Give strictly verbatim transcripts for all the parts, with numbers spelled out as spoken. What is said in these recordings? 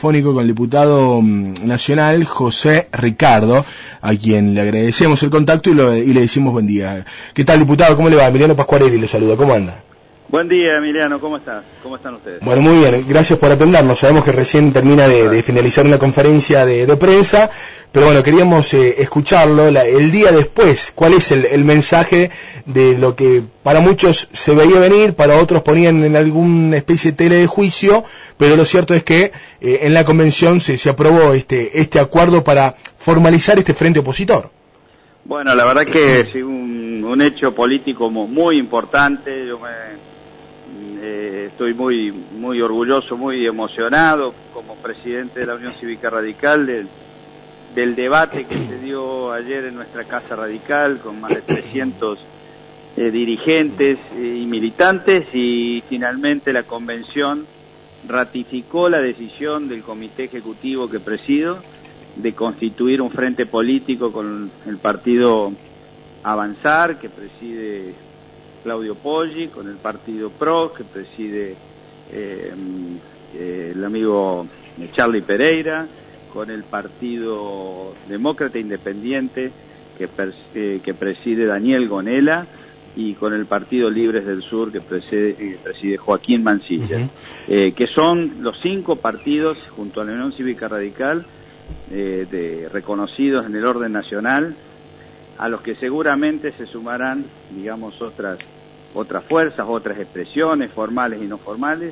telefónico con el diputado nacional José Ricardo, a quien le agradecemos el contacto y, lo, y le decimos buen día. ¿Qué tal, diputado? ¿Cómo le va? Emiliano Pascuarelli le saluda. ¿Cómo anda? Buen día, Emiliano. ¿Cómo estás? ¿Cómo están ustedes? Bueno, muy bien. Gracias por atendernos. Sabemos que recién termina de, de finalizar una conferencia de, de prensa, pero bueno, queríamos eh, escucharlo la, el día después. ¿Cuál es el, el mensaje de lo que para muchos se veía venir, para otros ponían en alguna especie de tela de juicio, pero lo cierto es que eh, en la convención se, se aprobó este, este acuerdo para formalizar este frente opositor? Bueno, la verdad que es un, un hecho político muy importante. Yo me... Eh, estoy muy muy orgulloso, muy emocionado como presidente de la Unión Cívica Radical del, del debate que se dio ayer en nuestra Casa Radical con más de trescientos eh, dirigentes eh, y militantes, y finalmente la convención ratificó la decisión del comité ejecutivo que presido de constituir un frente político con el partido Avanzar, que preside Claudio Poggi, con el partido PRO, que preside eh, eh, el amigo Charlie Pereira, con el partido Demócrata Independiente, que, eh, que preside Daniel Gonella, y con el partido Libres del Sur, que preside, eh, preside Joaquín Mansilla, uh-huh. eh, que son los cinco partidos, junto a la Unión Cívica Radical, eh, de, reconocidos en el orden nacional, a los que seguramente se sumarán, digamos, otras otras fuerzas, otras expresiones formales y no formales,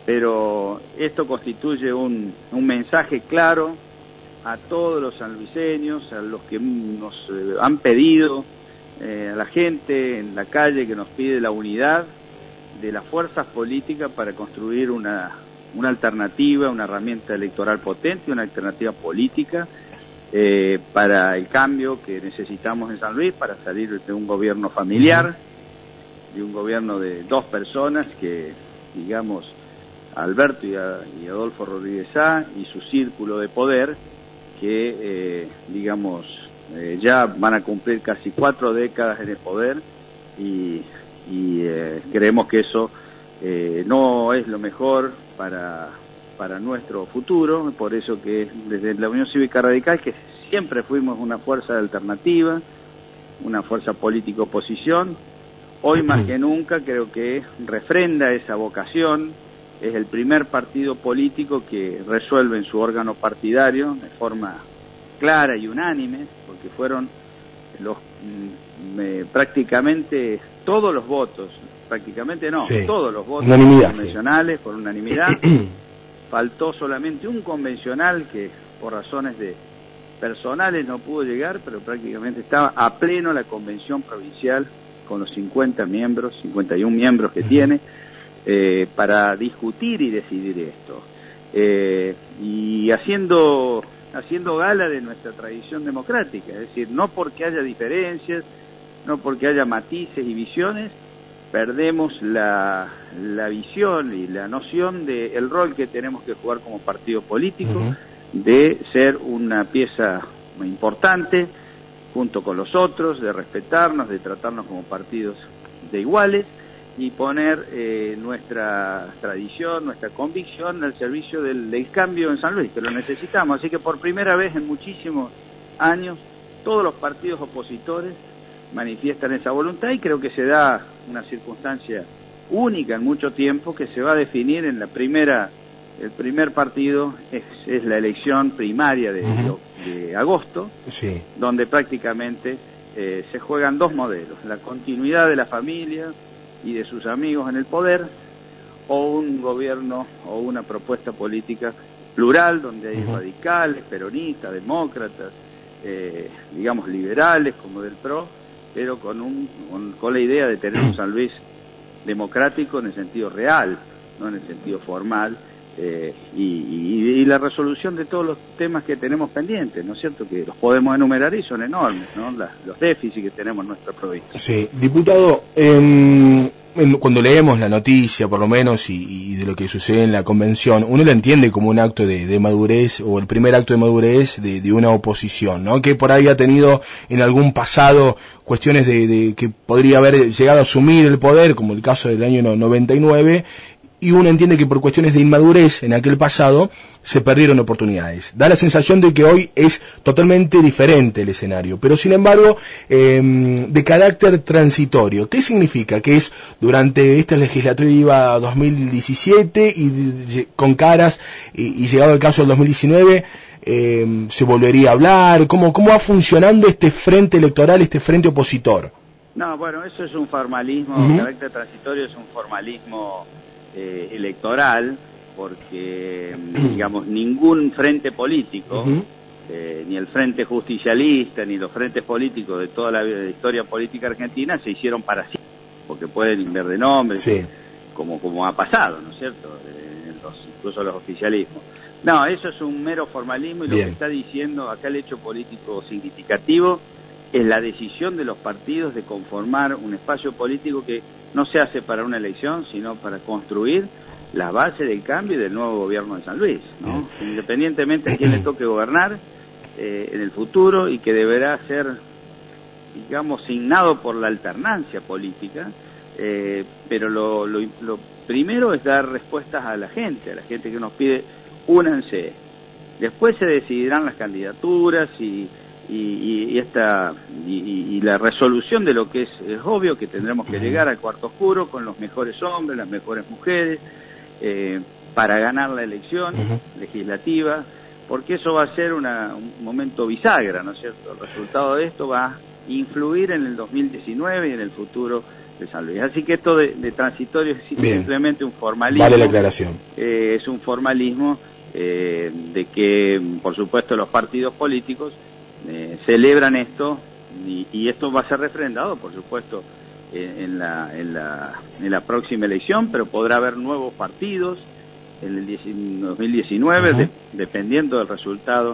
pero esto constituye un, un mensaje claro a todos los sanluiseños, a los que nos eh, han pedido, eh, a la gente en la calle que nos pide la unidad de las fuerzas políticas para construir una, una alternativa, una herramienta electoral potente, una alternativa política eh, para el cambio que necesitamos en San Luis, para salir de un gobierno familiar, de un gobierno de dos personas que, digamos, Alberto y, a, y Adolfo Rodríguez Sá y su círculo de poder, que, eh, digamos, eh, ya van a cumplir casi cuatro décadas en el poder, y, y eh, creemos que eso eh, no es lo mejor para, para nuestro futuro. Por eso que desde la Unión Cívica Radical, que siempre fuimos una fuerza alternativa, una fuerza política-oposición, hoy más que nunca creo que refrenda esa vocación. Es el primer partido político que resuelve en su órgano partidario de forma clara y unánime, porque fueron los me, prácticamente todos los votos, prácticamente no, sí. todos los votos convencionales, sí. por unanimidad. Faltó solamente un convencional que por razones de personales no pudo llegar, pero prácticamente estaba a pleno la convención provincial con los cincuenta miembros, cincuenta y uno miembros que tiene, eh, para discutir y decidir esto. Eh, y haciendo, haciendo gala de nuestra tradición democrática, es decir, no porque haya diferencias, no porque haya matices y visiones, perdemos la, la visión y la noción del rol que tenemos que jugar como partido político, uh-huh. de ser una pieza muy importante, junto con los otros, de respetarnos, de tratarnos como partidos de iguales y poner eh, nuestra tradición, nuestra convicción al servicio del, del cambio en San Luis, que lo necesitamos. Así que por primera vez en muchísimos años, todos los partidos opositores manifiestan esa voluntad, y creo que se da una circunstancia única en mucho tiempo, que se va a definir en la primera, el primer partido es, es la elección primaria de, uh-huh. de agosto, sí. donde prácticamente eh, se juegan dos modelos: la continuidad de la familia y de sus amigos en el poder, o un gobierno o una propuesta política plural, donde hay uh-huh. radicales, peronistas, demócratas, eh, digamos liberales como del PRO, pero con, un, con, con la idea de tener un San Luis democrático en el sentido real, no en el sentido formal. Eh, y, y, y la resolución de todos los temas que tenemos pendientes, ¿no es cierto? Que los podemos enumerar y son enormes, ¿no? La, los déficits que tenemos en nuestra provincia. Sí, diputado, eh, cuando leemos la noticia, por lo menos, y, y de lo que sucede en la convención, uno lo entiende como un acto de, de madurez, o el primer acto de madurez de, de una oposición, ¿no? Que por ahí ha tenido en algún pasado cuestiones de, de que podría haber llegado a asumir el poder, como el caso del año noventa y nueve, y uno entiende que por cuestiones de inmadurez en aquel pasado se perdieron oportunidades. Da la sensación de que hoy es totalmente diferente el escenario, pero sin embargo eh, de carácter transitorio. ¿Qué significa? Que es durante esta legislatura dos mil diecisiete y de, con caras y, y llegado el caso del dos mil diecinueve eh, se volvería a hablar. ¿Cómo, cómo va funcionando este frente electoral, este frente opositor? No, bueno, eso es un formalismo, uh-huh. carácter transitorio es un formalismo eh, electoral, porque, digamos, ningún frente político, uh-huh. eh, ni el frente justicialista, ni los frentes políticos de toda la historia política argentina se hicieron para sí, porque pueden cambiar de nombre, sí. como, como ha pasado, ¿no es cierto?, eh, los, incluso los oficialismos. No, eso es un mero formalismo y Bien. Lo que está diciendo acá el hecho político significativo es la decisión de los partidos de conformar un espacio político que no se hace para una elección, sino para construir la base del cambio y del nuevo gobierno de San Luis, ¿no? Independientemente a quién le toque gobernar eh, en el futuro, y que deberá ser, digamos, signado por la alternancia política, eh, pero lo, lo, lo primero es dar respuestas a la gente, a la gente que nos pide, únanse. Después se decidirán las candidaturas y Y, y esta y, y la resolución de lo que es, es obvio que tendremos que llegar al cuarto oscuro con los mejores hombres, las mejores mujeres, eh, para ganar la elección uh-huh. legislativa, porque eso va a ser una, un momento bisagra, ¿no es cierto? El resultado de esto va a influir en el dos mil diecinueve y en el futuro de San Luis. Así que esto de, de transitorio es Bien. Simplemente un formalismo. Vale la aclaración. Eh, es un formalismo eh, de que, por supuesto, los partidos políticos Eh, celebran esto y, y esto va a ser refrendado, por supuesto, eh, en, la, en, la, en la próxima elección, pero podrá haber nuevos partidos en el dos mil diecinueve, uh-huh. de, dependiendo del resultado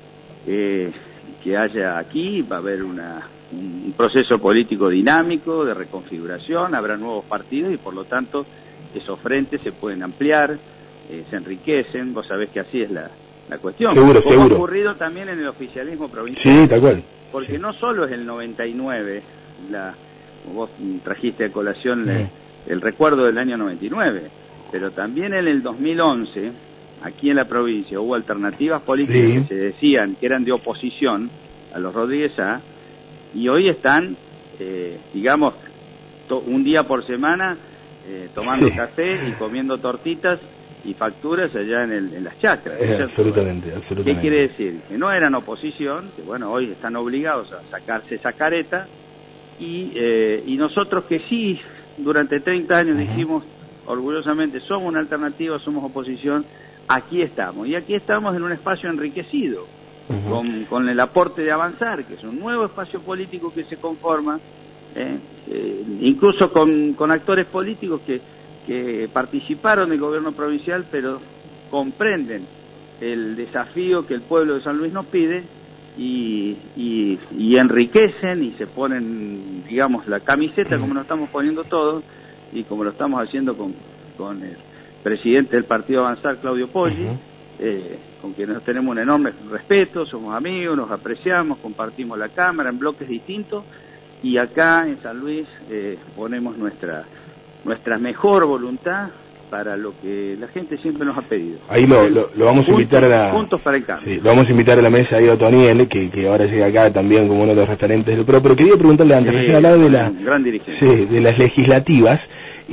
eh, que haya aquí. Va a haber una, un proceso político dinámico de reconfiguración, habrá nuevos partidos y por lo tanto esos frentes se pueden ampliar, eh, se enriquecen. Vos sabés que así es la la cuestión. Seguro, como seguro. ha ocurrido también en el oficialismo provincial. Sí, tal cual. Porque sí. no solo es el noventa y nueve, la, vos trajiste a colación sí. el, el recuerdo del año noventa y nueve, pero también en el dos mil once, aquí en la provincia, hubo alternativas políticas sí. que se decían que eran de oposición a los Rodríguez A, y hoy están, eh, digamos, to, un día por semana eh, tomando sí. café y comiendo tortitas y facturas allá en, el, en las chacras. Eh, absolutamente, absolutamente. ¿Qué quiere decir? Que no eran oposición, que bueno, hoy están obligados a sacarse esa careta, y, eh, y nosotros que sí, durante treinta años uh-huh. dijimos orgullosamente, somos una alternativa, somos oposición, aquí estamos. Y aquí estamos en un espacio enriquecido, uh-huh. con, con el aporte de Avanzar, que es un nuevo espacio político que se conforma, eh, eh, incluso con, con actores políticos que que participaron del gobierno provincial, pero comprenden el desafío que el pueblo de San Luis nos pide y, y, y enriquecen y se ponen, digamos, la camiseta como nos estamos poniendo todos y como lo estamos haciendo con, con el presidente del Partido Avanzar, Claudio Poggi, uh-huh. eh, con quien nos tenemos un enorme respeto, somos amigos, nos apreciamos, compartimos la Cámara en bloques distintos, y acá en San Luis eh, ponemos nuestra nuestra mejor voluntad para lo que la gente siempre nos ha pedido. Ahí lo, lo, lo vamos a invitar a la... Juntos para el cambio. Sí, lo vamos a invitar a la mesa a Otoniel, que, que ahora llega acá también como uno de los referentes del P R O, pero quería preguntarle antes, sí, recién hablaba de la... Gran dirigente. Sí, de las legislativas,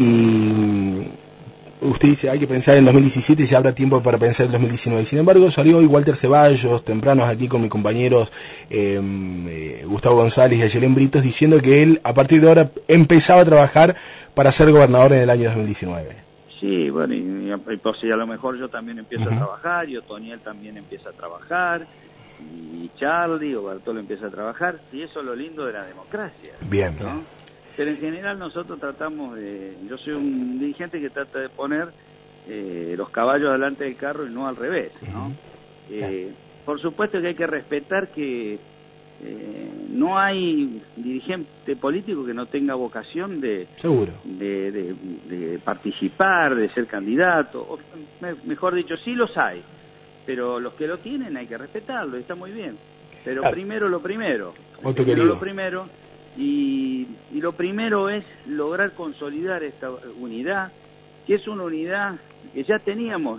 y usted dice, hay que pensar en dos mil diecisiete y ya habrá tiempo para pensar en dos mil diecinueve. Sin embargo, salió hoy Walter Ceballos, tempranos aquí con mis compañeros eh, eh, Gustavo González y Ayelén Britos, diciendo que él, a partir de ahora, empezaba a trabajar para ser gobernador en el año dos mil diecinueve. Sí, bueno, y, y, y pues, y a lo mejor yo también empiezo uh-huh. a trabajar, y Otoniel también empieza a trabajar, y Charlie o Bartolo empieza a trabajar, y eso es lo lindo de la democracia. Bien, ¿no? Pero en general nosotros tratamos de... Yo soy un dirigente que trata de poner eh, los caballos delante del carro y no al revés, ¿no? Uh-huh. Eh, por supuesto que hay que respetar que eh, no hay dirigente político que no tenga vocación de... Seguro. De, de, de participar, de ser candidato. O, mejor dicho, sí los hay, pero los que lo tienen hay que respetarlo, está muy bien. Pero claro. primero lo primero. Primero lo primero... Y, y lo primero es lograr consolidar esta unidad que es una unidad que ya teníamos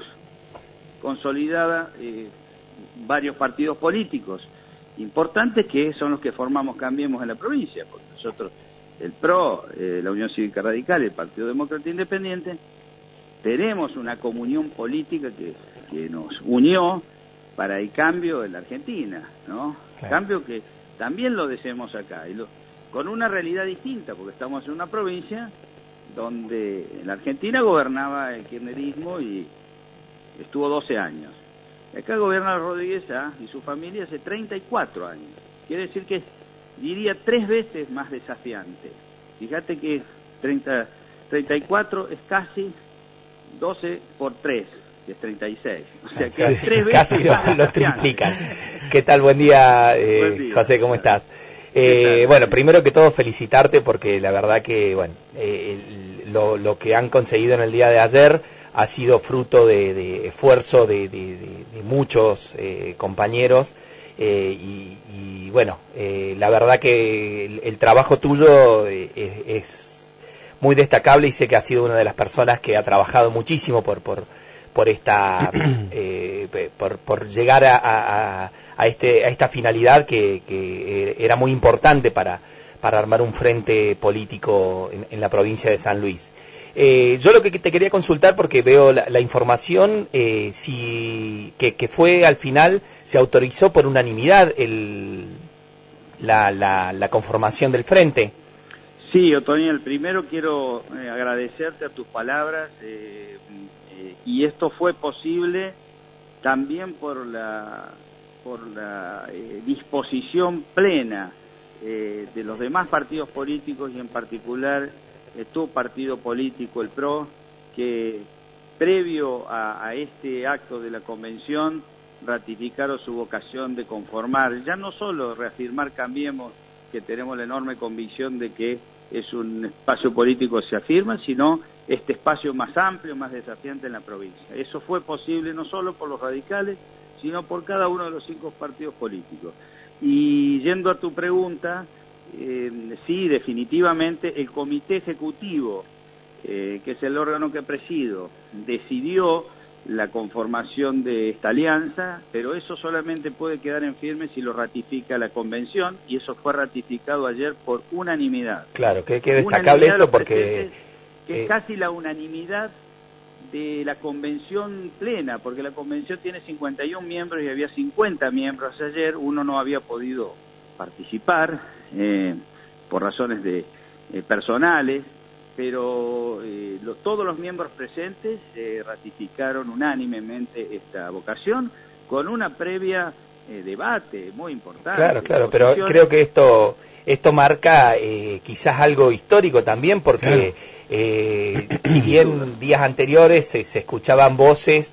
consolidada eh, varios partidos políticos importantes que son los que formamos Cambiemos en la provincia, porque nosotros, el P R O, eh, la Unión Cívica Radical, el Partido Demócrata Independiente, tenemos una comunión política que, que nos unió para el cambio en la Argentina, ¿no? Claro. Cambio que también lo deseamos acá, y lo, con una realidad distinta, porque estamos en una provincia donde en la Argentina gobernaba el kirchnerismo y estuvo doce años. Y acá gobierna Rodríguez A y su familia hace treinta y cuatro años. Quiere decir que es, diría, tres veces más desafiante. Fíjate que treinta, treinta y cuatro es casi doce por tres, que es treinta y seis. O sea, que sí, tres veces casi lo, lo triplican. ¿Qué tal? Buen día, eh, Buen día. José, ¿cómo estás? Eh, bueno, primero que todo felicitarte porque la verdad que bueno eh, el, lo, lo que han conseguido en el día de ayer ha sido fruto de, de esfuerzo de, de, de, de muchos eh, compañeros eh, y, y bueno, eh, la verdad que el, el trabajo tuyo es, es muy destacable y sé que has sido una de las personas que ha trabajado muchísimo por por por esta eh, por, por llegar a, a, a este a esta finalidad que, que era muy importante para para armar un frente político en, en la provincia de San Luis. Eh, yo lo que te quería consultar, porque veo la, la información, eh, si que, que fue al final, se autorizó por unanimidad el, la, la, la conformación del frente. Sí, Otoño, el primero quiero eh, agradecerte a tus palabras, eh, eh, y esto fue posible también por la, por la eh, disposición plena eh, de los demás partidos políticos y en particular eh, tu partido político, el P R O, que previo a, a este acto de la convención ratificaron su vocación de conformar, ya no solo reafirmar Cambiemos, que tenemos la enorme convicción de que es un espacio político que se afirma, sino este espacio más amplio, más desafiante en la provincia. Eso fue posible no solo por los radicales, sino por cada uno de los cinco partidos políticos. Y yendo a tu pregunta, eh, sí, definitivamente el Comité Ejecutivo, eh, que es el órgano que presido, decidió la conformación de esta alianza, pero eso solamente puede quedar en firme si lo ratifica la convención, y eso fue ratificado ayer por unanimidad. Claro, que, que destacable eso porque... que eh... es casi la unanimidad de la convención plena, porque la convención tiene cincuenta y un miembros y había cincuenta miembros ayer, uno no había podido participar eh, por razones de eh, personales, pero eh, lo, todos los miembros presentes eh, ratificaron unánimemente esta vocación con una previa eh, debate muy importante. Claro, claro, pero creo que esto esto marca eh, quizás algo histórico también, porque claro. eh, si bien días anteriores se, se escuchaban voces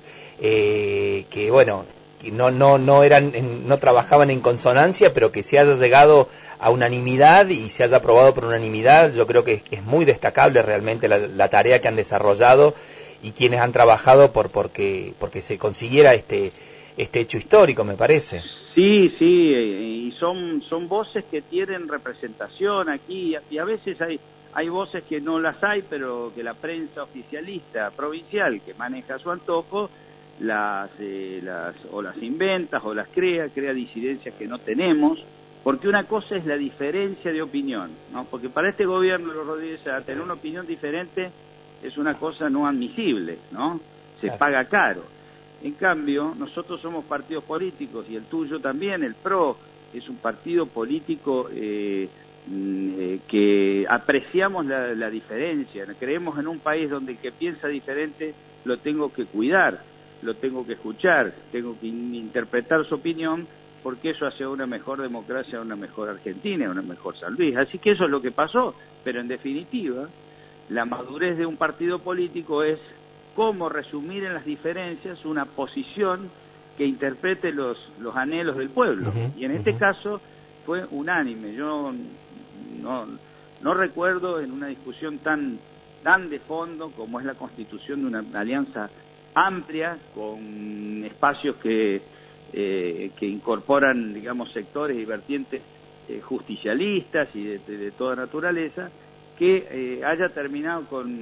eh, que bueno no no no eran no trabajaban en consonancia, pero que se haya llegado a unanimidad y se haya aprobado por unanimidad, yo creo que es, es muy destacable realmente la, la tarea que han desarrollado y quienes han trabajado por porque porque se consiguiera este este hecho histórico, me parece. Sí, sí, y son son voces que tienen representación aquí, y a veces hay hay voces que no las hay, pero que la prensa oficialista provincial que maneja a su antojo las eh, las o las inventa o las crea, crea disidencias que no tenemos, porque una cosa es la diferencia de opinión, ¿no? Porque para este gobierno de los Rodríguez A tener una opinión diferente es una cosa no admisible, ¿no? Se claro. paga caro. En cambio, nosotros somos partidos políticos y el tuyo también, el P R O, es un partido político eh, eh, que apreciamos la, la diferencia. Creemos en un país donde el que piensa diferente lo tengo que cuidar, lo tengo que escuchar, tengo que in interpretar su opinión, porque eso hace una mejor democracia, una mejor Argentina, una mejor San Luis. Así que eso es lo que pasó, pero en definitiva, la madurez de un partido político es cómo resumir en las diferencias una posición que interprete los, los anhelos del pueblo. Uh-huh, y en este uh-huh. caso fue unánime. Yo no, no recuerdo en una discusión tan, tan de fondo como es la constitución de una, una alianza amplia, con espacios que, eh, que incorporan, digamos, sectores y vertientes eh, justicialistas y de, de, de toda naturaleza, que eh, haya terminado con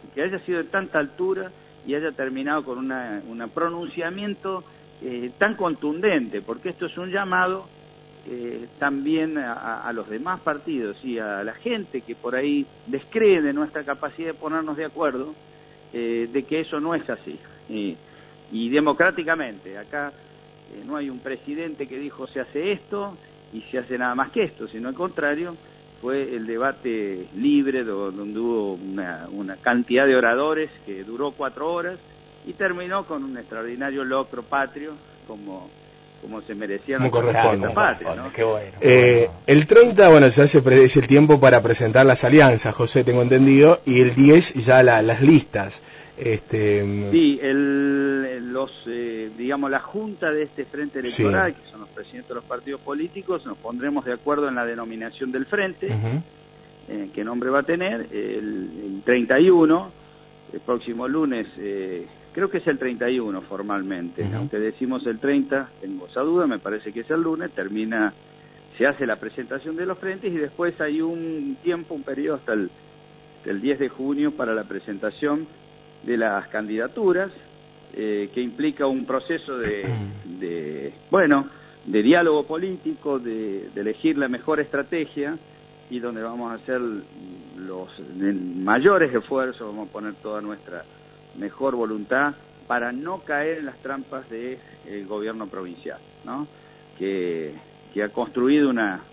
que haya sido de tanta altura y haya terminado con una, un pronunciamiento eh, tan contundente, porque esto es un llamado eh, también a, a los demás partidos y a la gente que por ahí descree de nuestra capacidad de ponernos de acuerdo, eh, de que eso no es así. Y, y democráticamente, acá eh, no hay un presidente que dijo se hace esto y se hace nada más que esto, sino al contrario, fue el debate libre donde hubo una, una cantidad de oradores que duró cuatro horas y terminó con un extraordinario logro patrio como, como se merecía nuestra patria, ¿no? Qué bueno, qué eh, bueno. El treinta, bueno, ya se es el tiempo para presentar las alianzas, José, tengo entendido, y el diez ya la, las listas. Este... Sí, el, los, eh, digamos, la junta de este frente electoral, sí, que son los presidentes de los partidos políticos, nos pondremos de acuerdo en la denominación del frente, uh-huh. eh, qué nombre va a tener, el, el treinta y uno, el próximo lunes, eh, creo que es el treinta y uno formalmente, uh-huh. aunque decimos el treinta, tengo esa duda, me parece que es el lunes, termina, se hace la presentación de los frentes y después hay un tiempo, un periodo hasta el, el diez de junio para la presentación de las candidaturas, eh, que implica un proceso de, de, bueno, de diálogo político, de, de elegir la mejor estrategia y donde vamos a hacer los mayores esfuerzos, vamos a poner toda nuestra mejor voluntad para no caer en las trampas del gobierno provincial, ¿no? Que, que ha construido una,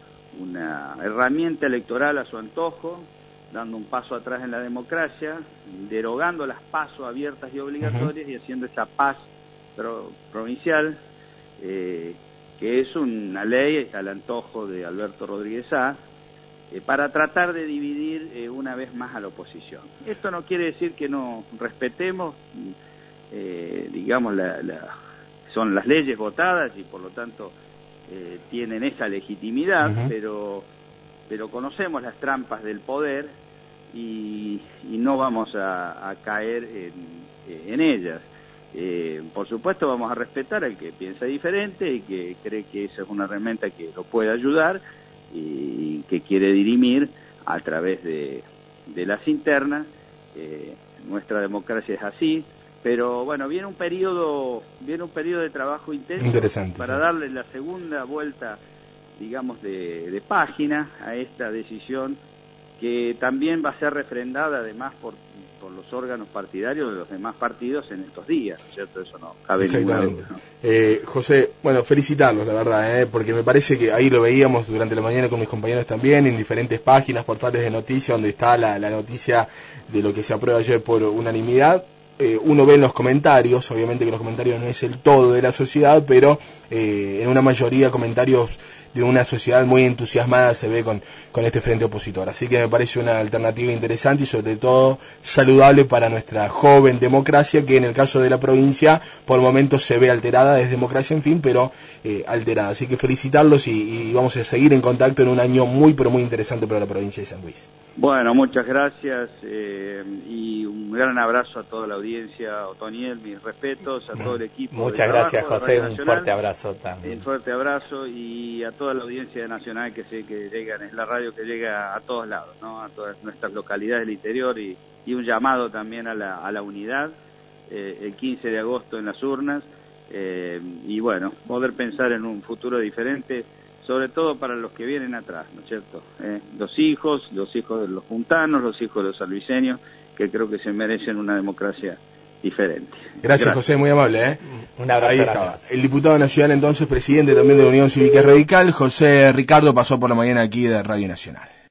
una herramienta electoral a su antojo, dando un paso atrás en la democracia, derogando las pasos abiertas y obligatorias, uh-huh. y haciendo esa paz pro, provincial, eh, que es una ley al antojo de Alberto Rodríguez A, eh, para tratar de dividir eh, una vez más a la oposición. Esto no quiere decir que no respetemos, eh, digamos, la, la, son las leyes votadas y por lo tanto eh, tienen esa legitimidad, uh-huh. pero... pero conocemos las trampas del poder y, y no vamos a, a caer en, en ellas. Eh, por supuesto vamos a respetar al que piensa diferente y que cree que esa es una herramienta que lo puede ayudar y que quiere dirimir a través de, de las internas. Eh, nuestra democracia es así, pero bueno, viene un periodo, viene un periodo de trabajo intenso para sí. darle la segunda vuelta, digamos, de, de página a esta decisión que también va a ser refrendada además por, por los órganos partidarios de los demás partidos en estos días, ¿cierto? Eso no cabe ninguna duda, ¿no? Eh, José, bueno, felicitarlos, la verdad, ¿eh? Porque me parece que ahí lo veíamos durante la mañana con mis compañeros también, en diferentes páginas, portales de noticias, donde está la, la noticia de lo que se aprueba ayer por unanimidad. Eh, uno ve en los comentarios, obviamente que los comentarios no es el todo de la sociedad, pero eh, en una mayoría comentarios de una sociedad muy entusiasmada se ve con, con este frente opositor. Así que me parece una alternativa interesante y sobre todo saludable para nuestra joven democracia, que en el caso de la provincia por momentos se ve alterada, es democracia en fin, pero eh, alterada. Así que felicitarlos y, y vamos a seguir en contacto en un año muy pero muy interesante para la provincia de San Luis. Bueno, muchas gracias eh, y un gran abrazo a toda la audiencia, Otoniel, mis respetos, a todo el equipo. Muchas gracias, José, un fuerte abrazo también. Un fuerte abrazo y a toda la audiencia de Nacional, que sé que llegan, es la radio que llega a todos lados, ¿no? A todas nuestras localidades del interior y, y un llamado también a la, a la unidad, eh, el quince de agosto en las urnas, eh, y bueno, poder pensar en un futuro diferente, sobre todo para los que vienen atrás, ¿no es cierto? Eh, los hijos, los hijos de los juntanos, los hijos de los salviceños, que creo que se merecen una democracia diferente. Gracias, Gracias. José, muy amable, ¿eh? Un abrazo. Ahí estaba. El diputado nacional, entonces, presidente también de la Unión Cívica Radical, José Ricardo, pasó por la mañana aquí de Radio Nacional.